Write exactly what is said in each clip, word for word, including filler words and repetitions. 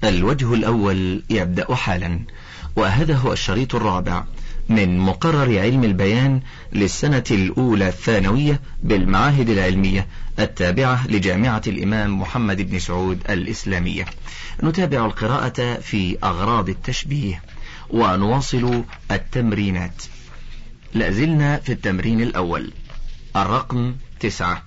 الوجه الأول يبدأ حالا، وهذا هو الشريط الرابع من مقرر علم البيان للسنة الأولى الثانوية بالمعاهد العلمية التابعة لجامعة الإمام محمد بن سعود الإسلامية. نتابع القراءة في أغراض التشبيه ونواصل التمرينات. لازلنا في التمرين الأول الرقم تسعة.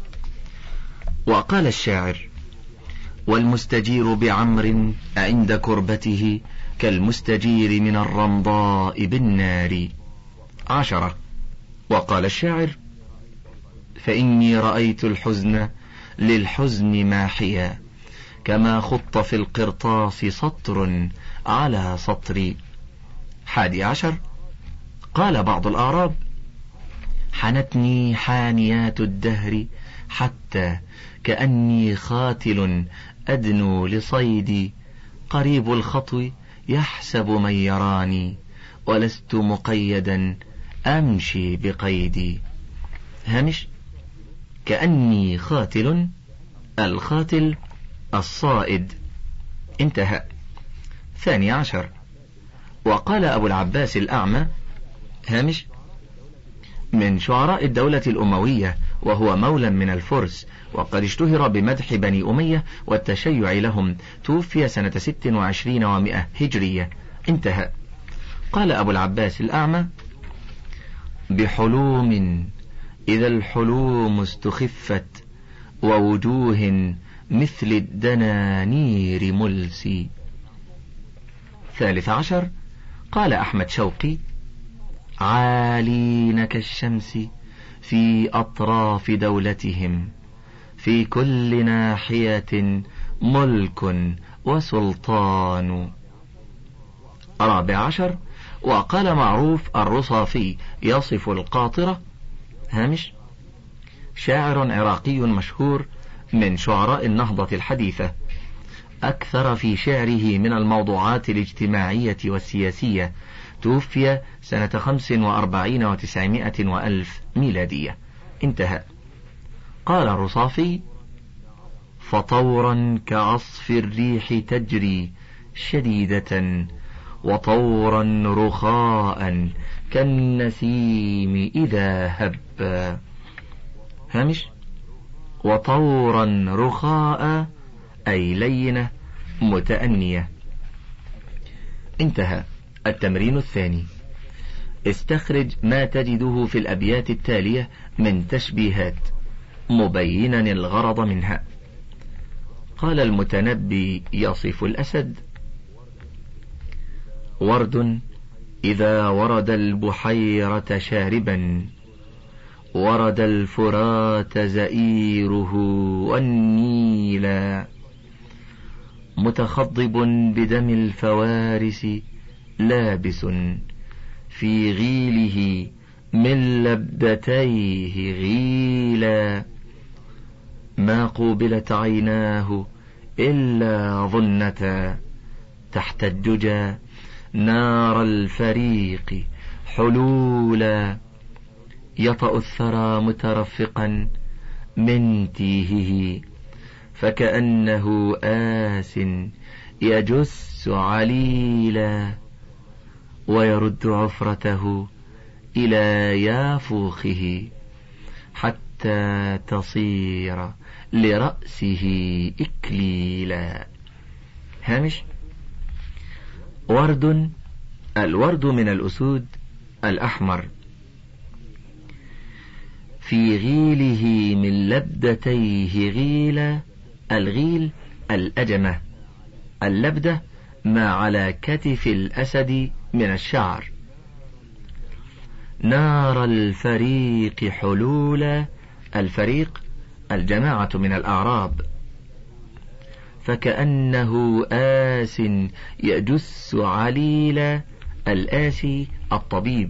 وقال الشاعر: والمستجير بعمر عند كربته كالمستجير من الرمضاء بالنار. عشرة. وقال الشاعر: فإني رأيت الحزن للحزن ماحيا كما خط في القرطاس سطر على سطر. حادي عشر. قال بعض الأعراب: حنتني حانيات الدهر حتى كأني خاتل أدنو لصيدي قريب الخطو يحسب من يراني ولست مقيدا أمشي بقيدي. هامش: كأني خاتل، الخاتل الصائد. انتهى. ثاني عشر. وقال أبو العباس الأعمى، هامش: من شعراء الدولة الأموية، وهو مولى من الفرس، وقد اشتهر بمدح بني أمية والتشيع لهم. توفي سنة ست وعشرين ومئة هجرية. انتهى. قال أبو العباس الأعمى: بحلوم إذا الحلوم استخفت ووجوه مثل الدنانير ملسي. ثالث عشر. قال أحمد شوقي: عالين كالشمس في أطراف دولتهم في كل ناحية ملك وسلطان. رابع عشر. وقال معروف الرصافي يصف القاطرة، هامش: شاعر عراقي مشهور من شعراء النهضة الحديثة، أكثر في شعره من الموضوعات الاجتماعية والسياسية. توفي سنة خمس وأربعين وتسعمائة وألف ميلادية. انتهى. قال الرصافي: فطورا كعصف الريح تجري شديدة وطورا رخاء كالنسيم إذا هب. هامش: وطورا رخاء أي لينة متأنية. انتهى. التمرين الثاني: استخرج ما تجده في الأبيات التالية من تشبيهات مبينا الغرض منها. قال المتنبي يصف الأسد: ورد إذا ورد البحيرة شاربا ورد الفرات زئيره والنيلا متخضب بدم الفوارس لابس في غيله من لبدتيه غيلا ما قوبلت عيناه إلا ظنة تحت الدجى نار الفريق حلولا يطأ الثرى مترفقا من تيهه فكأنه آس يجس عليلا ويرد عفرته إلى يافوخه حتى تصير لرأسه إكليلا. هامش: ورد، الورد من الأسود الأحمر. في غيله من لبدتيه غيلا، الغيل الأجمة، اللبدة ما على كتف الأسد من الشعر. نار الفريق حلولا، الفريق الجماعة من الأعراب. فكأنه آس يجس عليلا، الآسي الطبيب.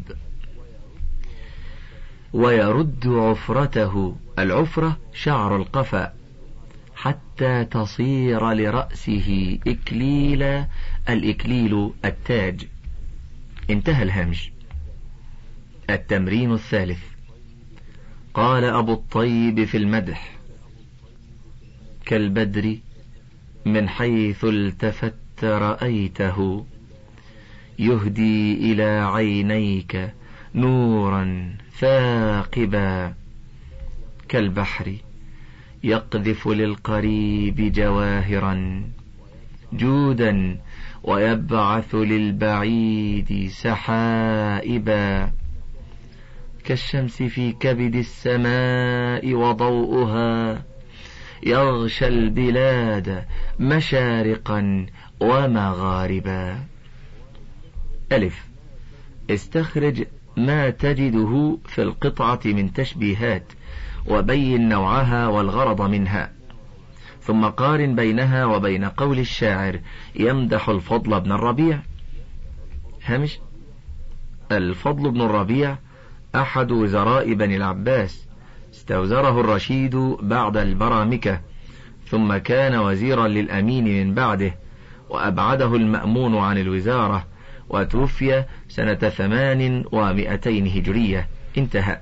ويرد عفرته، العفرة شعر القفا، حتى تصير لرأسه إكليلا، الإكليل التاج. انتهى الهامش. التمرين الثالث. قال أبو الطيب في المدح: كالبدر من حيث التفت أنت رأيته يهدي إلى عينيك نورا ثاقبا كالبحر يقذف للقريب جواهرا جودا ويبعث للبعيد سحائبا كالشمس في كبد السماء وضوءها يغشى البلاد مشارقا ومغاربا. ألف. استخرج ما تجده في القطعة من تشبيهات وبين نوعها والغرض منها، ثم قارن بينها وبين قول الشاعر يمدح الفضل بن الربيع. هامش: الفضل بن الربيع أحد وزراء بني العباس، استوزره الرشيد بعد البرامكة، ثم كان وزيرا للأمين من بعده، وأبعده المأمون عن الوزارة، وتوفي سنة ثمان ومئتين هجرية. انتهى.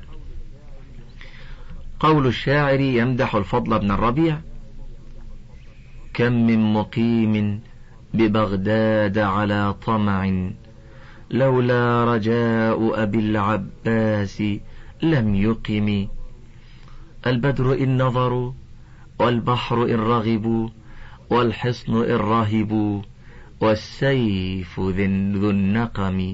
قول الشاعر يمدح الفضل بن الربيع: كم من مقيم ببغداد على طمع لولا رجاء أبي العباس لم يقم. البدر إن نظروا والبحر إن رغبوا والحصن إن رهبوا والسيف ذو النقم.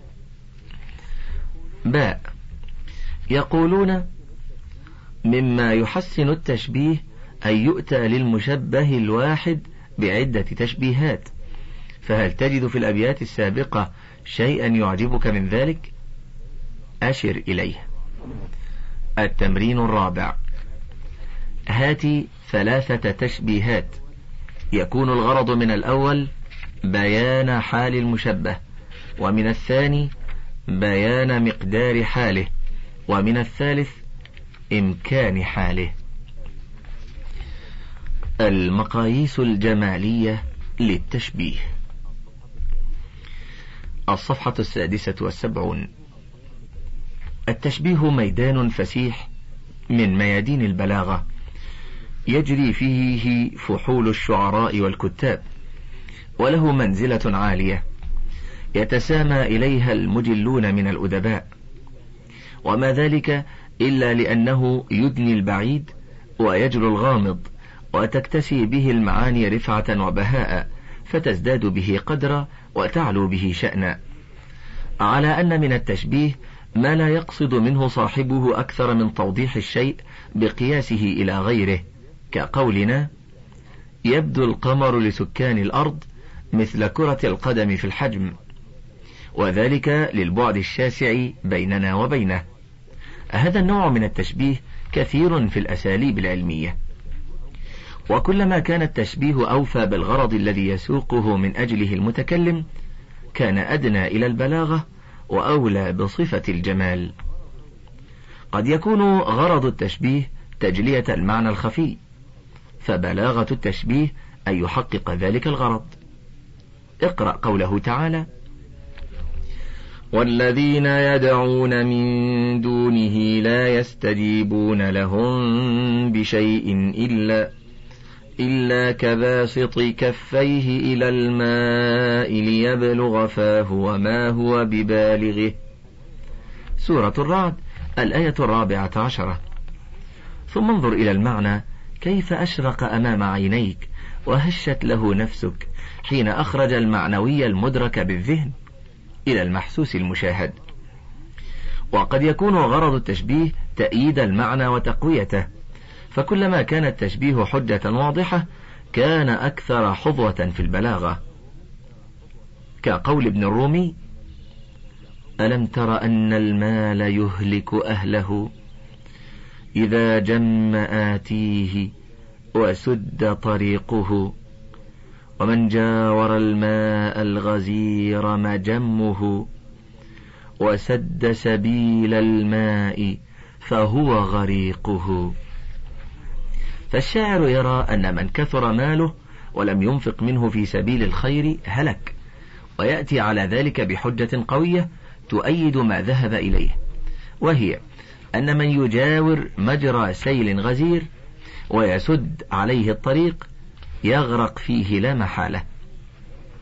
باء. يقولون مما يحسن التشبيه أن يؤتى للمشبه الواحد بعدة تشبيهات، فهل تجد في الأبيات السابقة شيئا يعجبك من ذلك؟ أشر إليه. التمرين الرابع: هات ثلاثة تشبيهات يكون الغرض من الأول بيان حال المشبه، ومن الثاني بيان مقدار حاله، ومن الثالث إمكان حاله. المقاييس الجمالية للتشبيه. الصفحة السادسة والسبعون. التشبيه ميدان فسيح من ميادين البلاغة، يجري فيه فحول الشعراء والكتاب، وله منزلة عالية يتسامى إليها المجلون من الأدباء، وما ذلك إلا لأنه يدني البعيد ويجلو الغامض، وتكتسي به المعاني رفعة وبهاء، فتزداد به قدرا وتعلو به شأنا، على أن من التشبيه ما لا يقصد منه صاحبه أكثر من توضيح الشيء بقياسه إلى غيره، كقولنا يبدو القمر لسكان الأرض مثل كرة القدم في الحجم، وذلك للبعد الشاسع بيننا وبينه. هذا النوع من التشبيه كثير في الأساليب العلمية، وكلما كان التشبيه أوفى بالغرض الذي يسوقه من أجله المتكلم كان أدنى إلى البلاغة وأولى بصفة الجمال. قد يكون غرض التشبيه تجلية المعنى الخفي، فبلاغة التشبيه أن يحقق ذلك الغرض. اقرأ قوله تعالى: والذين يدعون من دونه لا يستجيبون لهم بشيء إلا إلا كباسط كفيه إلى الماء ليبلغ فاه وما هو ببالغه. سورة الرعد الآية الرابعة عشرة. ثم انظر إلى المعنى كيف أشرق أمام عينيك وهشت له نفسك حين أخرج المعنوي المدرك بالذهن إلى المحسوس المشاهد. وقد يكون غرض التشبيه تأييد المعنى وتقويته، فكلما كان التشبيه حجة واضحة كان أكثر حظوة في البلاغة، كقول ابن الرومي: ألم تر أن المال يهلك أهله إذا جم آتيه وسد طريقه ومن جاور الماء الغزير مجمه وسد سبيل الماء فهو غريقه. فالشاعر يرى أن من كثر ماله ولم ينفق منه في سبيل الخير هلك، ويأتي على ذلك بحجة قوية تؤيد ما ذهب إليه، وهي أن من يجاور مجرى سيل غزير ويسد عليه الطريق يغرق فيه لا محالة.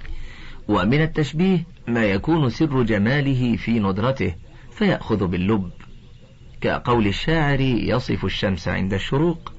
ومن التشبيه ما يكون سر جماله في ندرته فيأخذ باللب، كقول الشاعر يصف الشمس عند الشروق: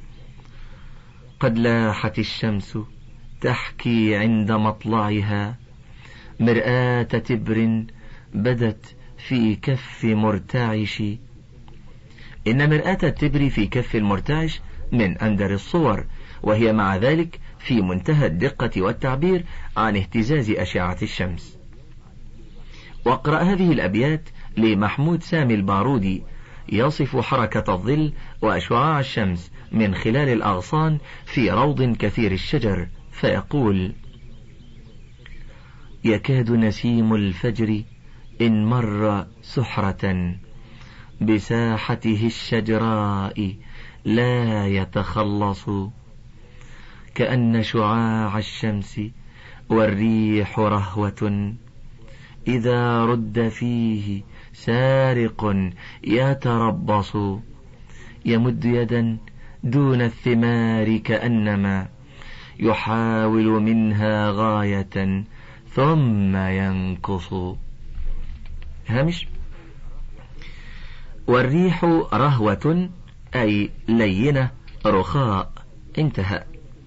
قد لاحت الشمس تحكي عند مطلعها مرآة تبر بدت في كف مرتعش. إن مرآة التبر في كف المرتعش من أندر الصور، وهي مع ذلك في منتهى الدقة والتعبير عن اهتزاز أشعة الشمس. واقرأ هذه الأبيات لمحمود سامي البارودي يصف حركة الظل وشعاع الشمس من خلال الأغصان في روض كثير الشجر، فيقول: يكاد نسيم الفجر إن مر سحرة بساحته الشجراء لا يتخلص، كأن شعاع الشمس والريح رهوة إذا رد فيه سارق يتربص، يمد يدا دون الثمار كأنما يحاول منها غاية ثم ينكص. هامش: والريح رهوة أي لينة رخاء. انتهى.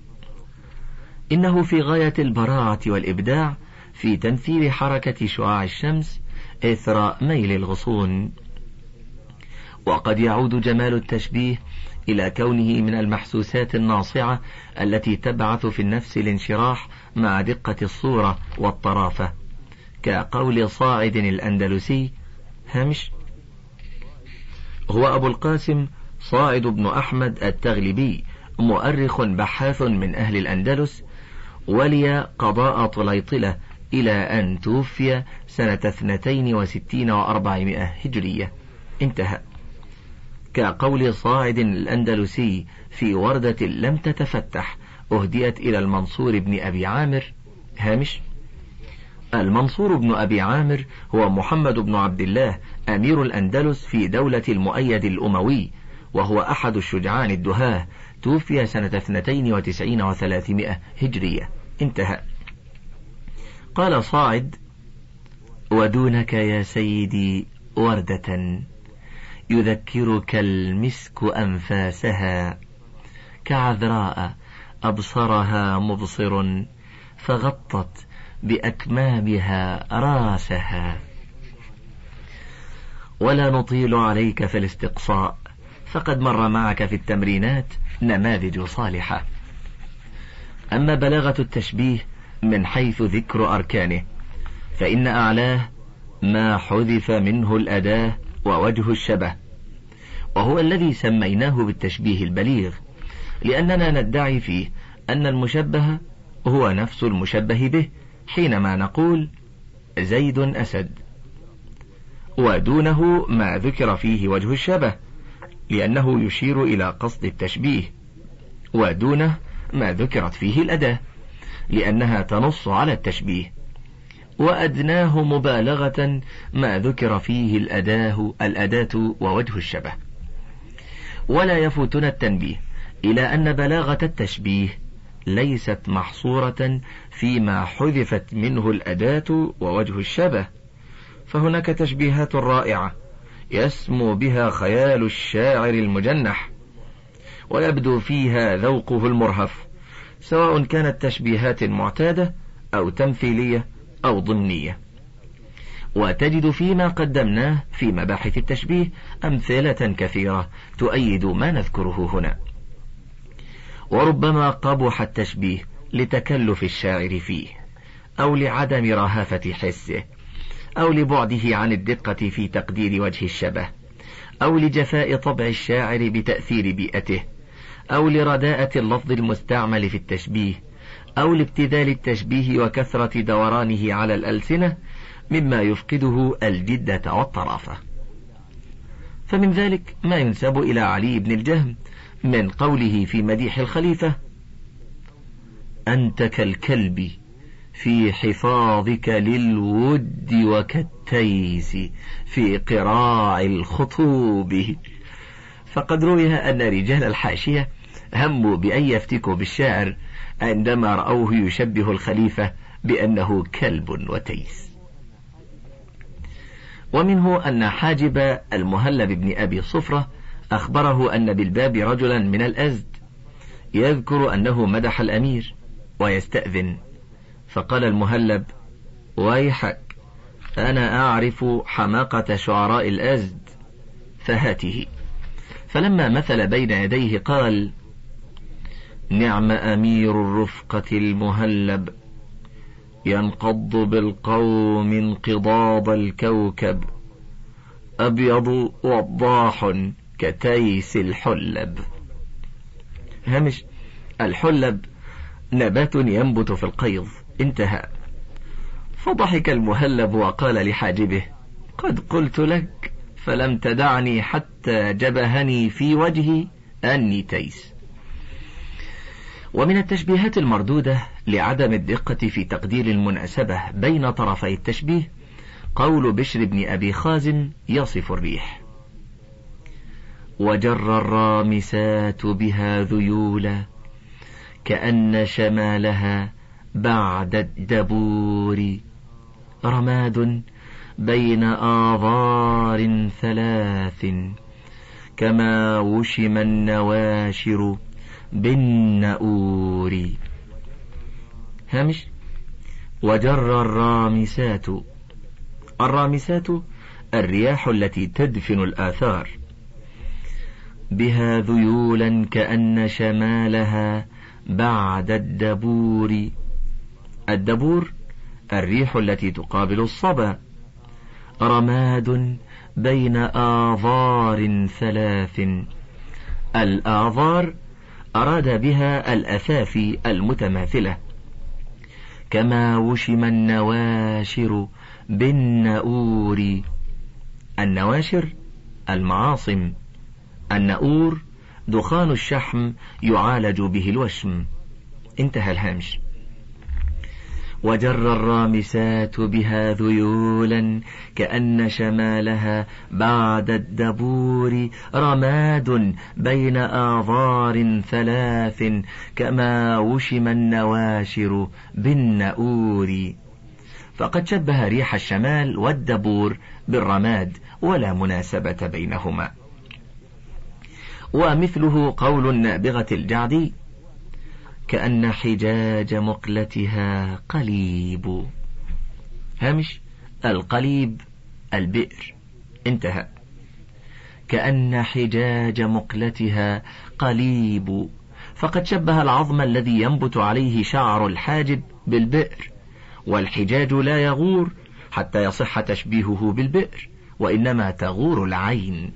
إنه في غاية البراعة والإبداع في تمثيل حركة شعاع الشمس إثر ميل الغصون. وقد يعود جمال التشبيه إلى كونه من المحسوسات الناصعة التي تبعث في النفس الانشراح مع دقة الصورة والطرافة، كقول صاعد الأندلسي: هامش: هو أبو القاسم صاعد بن أحمد التغلبي، مؤرخ بحاث من أهل الأندلس، ولي قضاء طليطلة إلى أن توفي سنة اثنتين وستين وأربعمائة هجرية. انتهى. كقول صاعد الأندلسي في وردة لم تتفتح أهديت إلى المنصور بن أبي عامر: هامش: المنصور بن أبي عامر هو محمد بن عبد الله أمير الأندلس في دولة المؤيد الأموي، وهو أحد الشجعان الدهاه، توفي سنة اثنتين وتسعين وثلاثمائة هجرية. انتهى. قال صاعد: ودونك يا سيدي وردة يذكرك المسك أنفاسها، كعذراء أبصرها مبصر فغطت بأكمامها راسها. ولا نطيل عليك في الاستقصاء، فقد مر معك في التمرينات نماذج صالحة. أما بلاغة التشبيه من حيث ذكر أركانه، فإن أعلاه ما حذف منه الأداة ووجه الشبه، وهو الذي سميناه بالتشبيه البليغ، لأننا ندعي فيه أن المشبه هو نفس المشبه به حينما نقول زيد أسد، ودونه ما ذكر فيه وجه الشبه لأنه يشير إلى قصد التشبيه، ودونه ما ذكرت فيه الأداة لأنها تنص على التشبيه، وأدناه مبالغة ما ذكر فيه الأداة الأداة ووجه الشبه. ولا يفوتنا التنبيه إلى أن بلاغة التشبيه ليست محصورة فيما حذفت منه الأداة ووجه الشبه، فهناك تشبيهات رائعة يسمو بها خيال الشاعر المجنح، ويبدو فيها ذوقه المرهف، سواء كانت تشبيهات معتادة أو تمثيلية أو ضمنية. وتجد فيما قدمناه في مباحث التشبيه أمثلة كثيرة تؤيد ما نذكره هنا. وربما قبح التشبيه لتكلف الشاعر فيه، أو لعدم رهافة حسه، أو لبعده عن الدقة في تقدير وجه الشبه، أو لجفاء طبع الشاعر بتأثير بيئته، أو لرداءة اللفظ المستعمل في التشبيه، أو لابتذال التشبيه وكثرة دورانه على الألسنة مما يفقده الجدة والطرافة. فمن ذلك ما ينسب إلى علي بن الجهم من قوله في مديح الخليفة: أنت كالكلب في حفاظك للود وكالتيس في قراع الخطوب. فقد روي أن رجال الحاشية هموا بأن يفتكوا بالشاعر عندما رأوه يشبه الخليفة بأنه كلب وتيس. ومنه أن حاجب المهلب بن أبي صفرة أخبره أن بالباب رجلا من الأزد يذكر أنه مدح الأمير ويستأذن، فقال المهلب: ويحك، أنا أعرف حماقة شعراء الأزد فهاته. فلما مثل بين يديه قال: نعم أمير الرفقة المهلب، ينقض بالقوم انقضاض الكوكب، أبيض وضاح كتيس الحلب. هامش: الحلب نبات ينبت في القيظ. انتهى. فضحك المهلب وقال لحاجبه: قد قلت لك فلم تدعني حتى جبهني في وجهي أني تيس. ومن التشبيهات المردودة لعدم الدقة في تقدير المناسبة بين طرفي التشبيه قول بشر بن أبي خازم يصف الريح: وجر الرامسات بها ذيولا كأن شمالها بعد الدبور، رماد بين آظار ثلاث كما وشم النواشر بالنؤور. هامش: وجر الرامسات. الرامسات الرياح التي تدفن الآثار. بها ذيولا كأن شمالها بعد الدبور. الدبور الريح التي تقابل الصبا. رماد بين آظار ثلاث. الآظار أراد بها الأثافي المتماثلة. كما وشم النواشر بالنؤور. النواشر المعاصم. النؤور دخان الشحم يعالج به الوشم. انتهى الهامش. وجر الرامسات بها ذيولا كأن شمالها بعد الدبور، رماد بين آظار ثلاث كما وشم النواشر بالنؤور. فقد شبه ريح الشمال والدبور بالرماد ولا مناسبة بينهما. ومثله قول النابغة الجعدي: كأن حجاج مقلتها قليب. هامش: القليب البئر. انتهى. كأن حجاج مقلتها قليب. فقد شبه العظم الذي ينبت عليه شعر الحاجب بالبئر، والحجاج لا يغور حتى يصح تشبيهه بالبئر، وإنما تغور العين.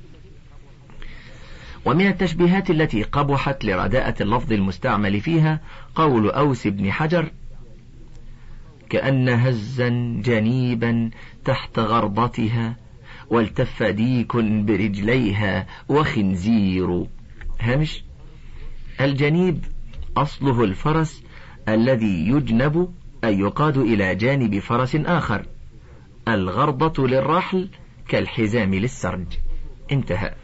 ومن التشبيهات التي قبحت لرداءة اللفظ المستعمل فيها قول أوس بن حجر: كأن هزا جنيبا تحت غرضتها والتف ديك برجليها وخنزير. هامش: الجنيب أصله الفرس الذي يجنب أي يقاد إلى جانب فرس آخر. الغرضة للرحل كالحزام للسرج. انتهى.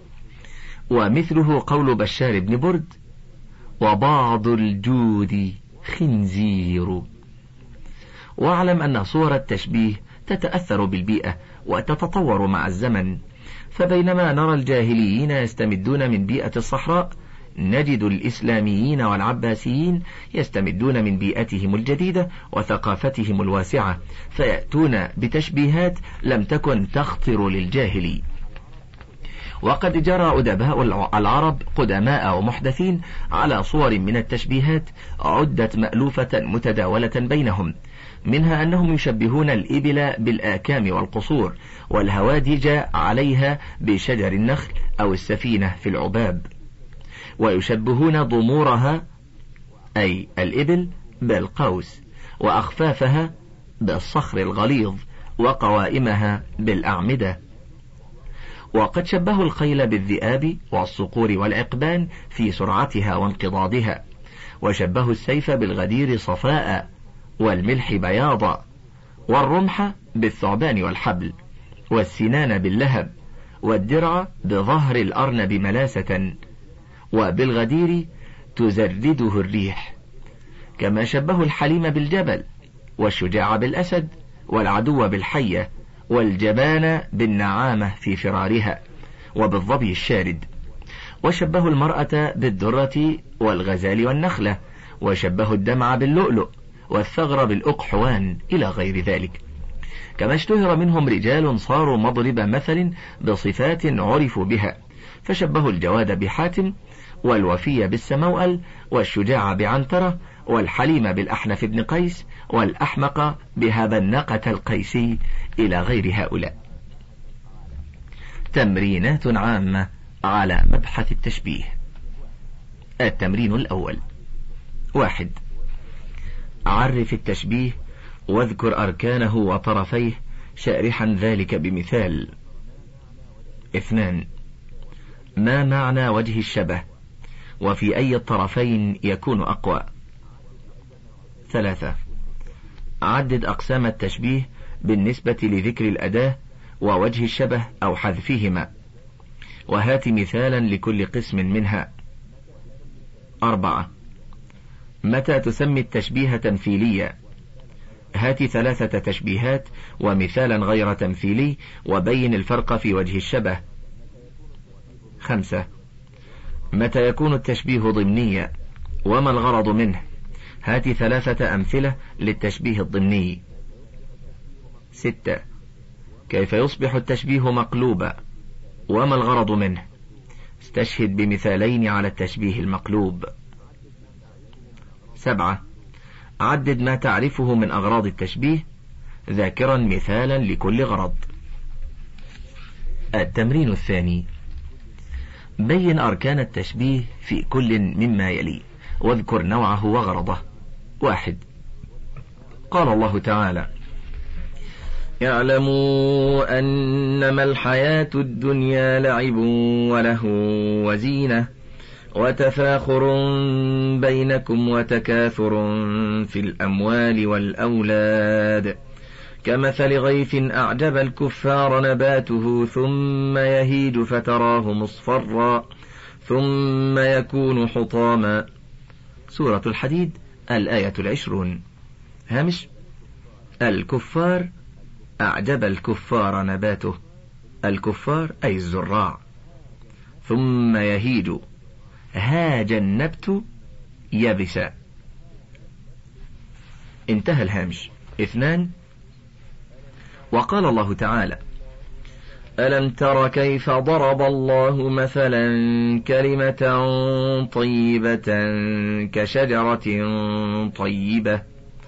ومثله قول بشار بن برد: وبعض الجود خنزير. واعلم أن صور التشبيه تتأثر بالبيئة وتتطور مع الزمن، فبينما نرى الجاهليين يستمدون من بيئة الصحراء، نجد الإسلاميين والعباسيين يستمدون من بيئتهم الجديدة وثقافتهم الواسعة، فيأتون بتشبيهات لم تكن تخطر للجاهلي. وقد جرى أدباء العرب قدماء ومحدثين على صور من التشبيهات عدت مألوفة متداولة بينهم، منها أنهم يشبهون الإبل بالآكام والقصور، والهوادج عليها بشجر النخل أو السفينة في العباب، ويشبهون ضمورها أي الإبل بالقوس، وأخفافها بالصخر الغليظ، وقوائمها بالأعمدة. وقد شبهوا الخيل بالذئاب والصقور والعقبان في سرعتها وانقضاضها، وشبهوا السيف بالغدير صفاء، والملح بياضا، والرمح بالثعبان والحبل، والسنان باللهب، والدرع بظهر الأرنب ملاسة، وبالغدير تزرده الريح، كما شبهوا الحليم بالجبل، والشجاع بالأسد، والعدو بالحية، والجبان بالنعامة في فرارها، وبالظبي الشارد. وشبهوا المرأة بالدرة والغزال والنخلة، وشبهوا الدمع باللؤلؤ، والثغر بالأقحوان، إلى غير ذلك. كما اشتهر منهم رجال صاروا مضرب مثل بصفات عرفوا بها، فشبهوا الجواد بحاتم، والوفي بالسموأل، والشجاع بعنترة، والحليم بالأحنف بن قيس، والأحمق بهذا الناقة القيسي، إلى غير هؤلاء. تمرينات عامة على مبحث التشبيه. التمرين الأول: واحد. عرف التشبيه واذكر أركانه وطرفيه شارحا ذلك بمثال. اثنان. ما معنى وجه الشبه، وفي أي الطرفين يكون أقوى؟ ثلاثة. عدد أقسام التشبيه بالنسبة لذكر الأداة ووجه الشبه أو حذفهما، وهات مثالا لكل قسم منها. أربعة. متى تسمي التشبيه تمثيليا؟ هات ثلاثة تشبيهات ومثالا غير تمثيلي، وبين الفرق في وجه الشبه. خمسة. متى يكون التشبيه ضمنيا، وما الغرض منه؟ هات ثلاثة أمثلة للتشبيه الضمني. ستة. كيف يصبح التشبيه مقلوبا، وما الغرض منه؟ استشهد بمثالين على التشبيه المقلوب. سبعة. عدد ما تعرفه من أغراض التشبيه، ذاكرا مثالا لكل غرض. التمرين الثاني: بين أركان التشبيه في كل مما يلي، واذكر نوعه وغرضه. واحد. قال الله تعالى: اعلموا أنما الحياة الدنيا لعب وله وزينة وتفاخر بينكم وتكاثر في الأموال والأولاد كمثل غيث أعجب الكفار نباته ثم يهيج فتراه مصفرا ثم يكون حطاما. سورة الحديد، الآية العشرون. هامش: الكفار أعجب الكفار نباته، الكفار أي الزراع. ثم يهيج، هاج النبت يبسا. انتهى الهامش. اثنان. وقال الله تعالى: ألم تر كيف ضرب الله مثلا كلمة طيبة كشجرة طيبة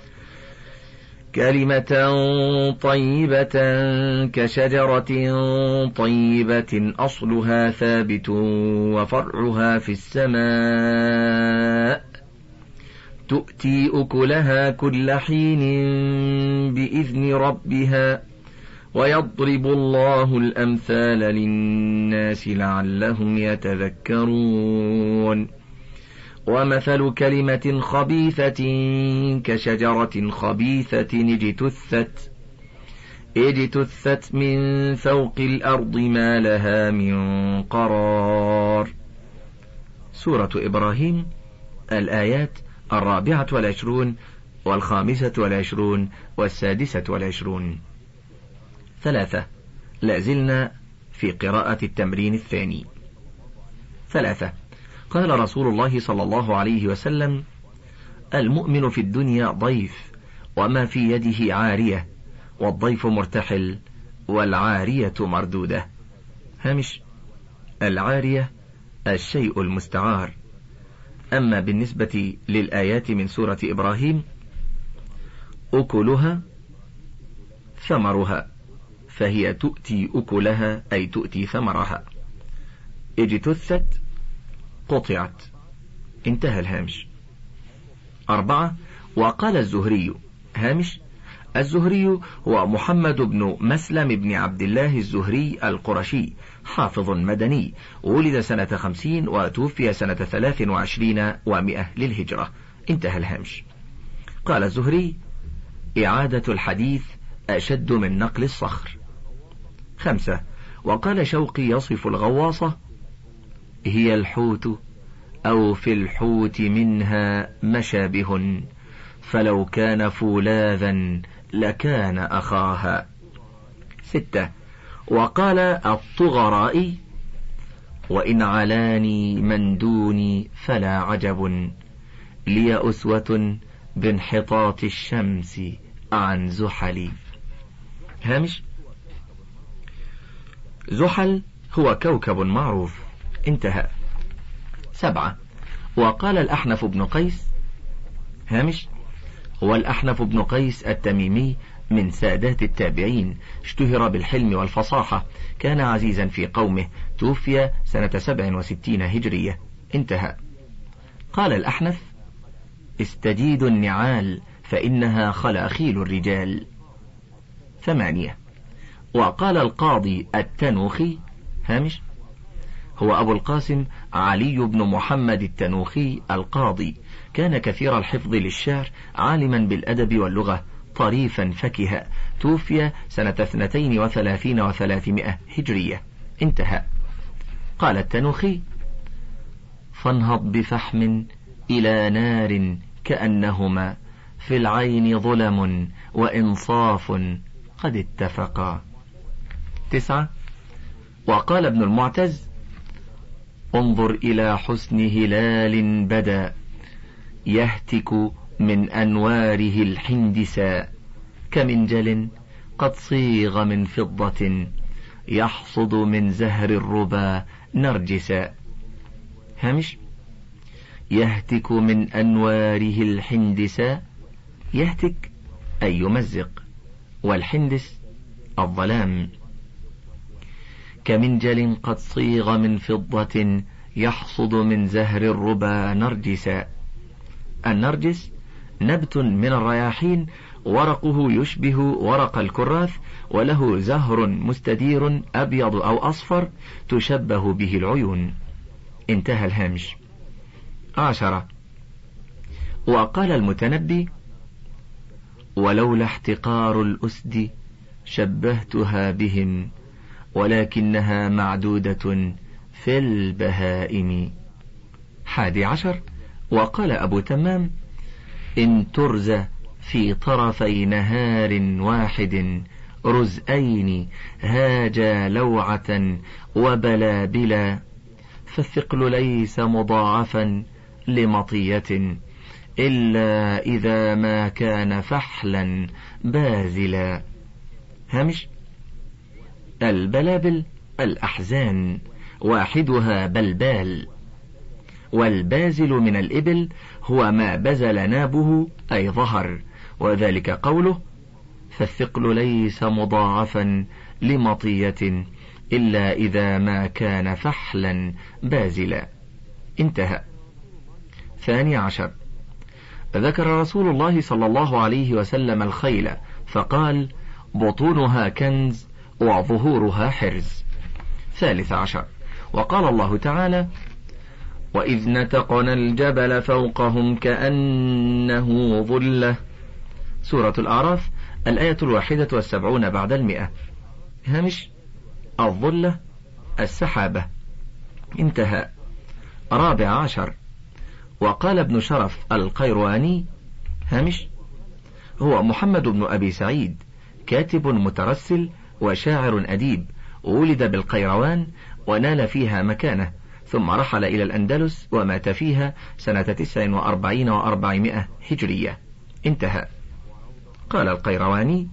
كلمة طيبة كشجرة طيبة أصلها ثابت وفرعها في السماء تؤتي أكلها كل حين بإذن ربها ويضرب الله الأمثال للناس لعلهم يتذكرون. ومثل كلمة خبيثة كشجرة خبيثة اجتثت اجتثت من فوق الأرض ما لها من قرار. سورة إبراهيم، الآيات الرابعة والعشرون والخامسة والعشرون والسادسة والعشرون. ثلاثة. لازلنا في قراءة التمرين الثاني. ثلاثة. قال رسول الله صلى الله عليه وسلم: المؤمن في الدنيا ضيف، وما في يده عارية، والضيف مرتحل، والعارية مردودة. هامش: العارية الشيء المستعار. أما بالنسبة للآيات من سورة إبراهيم: أكلها ثمرها، فهي تؤتي أكلها أي تؤتي ثمرها. اجتثت قطعت. انتهى الهامش. أربعة. وقال الزهري. هامش: الزهري هو محمد بن مسلم بن عبد الله الزهري القرشي، حافظ مدني، ولد سنة خمسين وتوفي سنة ثلاث وعشرين ومئة للهجرة. انتهى الهامش. قال الزهري: إعادة الحديث أشد من نقل الصخر. خمسة. وقال شوقي يصف الغواصة: هي الحوت أو في الحوت منها مشابه، فلو كان فولاذا لكان أخاها. ستة. وقال الطغرائي: وإن علاني من دوني فلا عجب، لي أسوة بانحطاط الشمس عن زحل. هامش: زحل هو كوكب معروف. انتهى. سبعة. وقال الأحنف بن قيس. هامش: هو الأحنف بن قيس التميمي من سادات التابعين، اشتهر بالحلم والفصاحة، كان عزيزا في قومه، توفي سنة سبع وستين هجرية. انتهى. قال الأحنف: استجيدوا النعال فإنها خلاخيل الرجال. ثمانية. وقال القاضي التنوخي. هامش: هو أبو القاسم علي بن محمد التنوخي القاضي، كان كثير الحفظ للشعر، عالما بالأدب واللغة، طريفا فكها، توفي سنة اثنتين وثلاثين وثلاثمائة هجرية. انتهى. قال التنوخي: فانهض بفحم إلى نار كأنهما في العين ظلم وإنصاف قد اتفقا. تسعة. وقال ابن المعتز: انظر إلى حسن هلال بدا يهتك من أنواره الحندسا، كمنجل قد صيغ من فضة يحصد من زهر الربا نرجسا. هامش: يهتك من أنواره الحندسا، يهتك أي يمزق، والحندس الظلام. كمنجل قد صيغ من فضة يحصد من زهر الربا نرجسا. النرجس نبت من الرياحين، ورقه يشبه ورق الكراث، وله زهر مستدير أبيض أو أصفر تشبه به العيون. انتهى الهامش. عشرة. وقال المتنبي: ولولا احتقار الأسد شبهتها بهم، ولكنها معدودة في البهائم. حادي عشر. وقال أبو تمام: إن ترز في طرفي نهار واحد رزئين هاجا لوعة وبلابلا، فالثقل ليس مضاعفا لمطية إلا إذا ما كان فحلا بازلا. هامش: البلابل الأحزان، واحدها بلبال، والبازل من الإبل هو ما بزل نابه أي ظهر، وذلك قوله: فالثقل ليس مضاعفا لمطية إلا إذا ما كان فحلا بازلا. انتهى. ثاني عشر. ذكر رسول الله صلى الله عليه وسلم الخيل فقال: بطونها كنز وظهورها حرز. ثالث عشر. وقال الله تعالى: وإذ نتقنا الجبل فوقهم كأنه ظلة. سورة الأعراف الآية الواحدة والسبعون بعد المئة. هامش: الظلة السحابة. انتهى. رابع عشر. وقال ابن شرف القيرواني. هامش: هو محمد بن أبي سعيد، كاتب مترسل وشاعر أديب، ولد بالقيروان ونال فيها مكانة، ثم رحل إلى الأندلس ومات فيها سنة تسع وأربعين وأربعمائة هجرية. انتهى. قال القيرواني: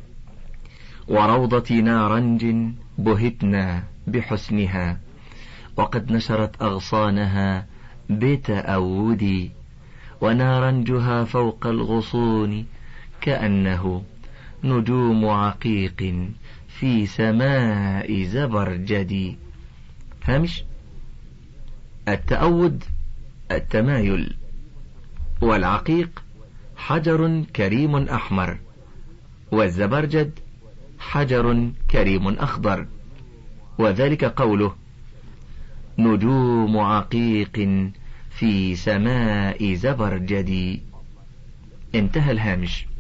وروضة نارنج بهتنا بحسنها، وقد نشرت أغصانها بتأودي، ونارنجها فوق الغصون كأنه نجوم عقيق في سماء زبرجدي. هامش: التأود التمايل، والعقيق حجر كريم أحمر، والزبرجد حجر كريم أخضر، وذلك قوله: نجوم عقيق في سماء زبرجدي. انتهى الهامش.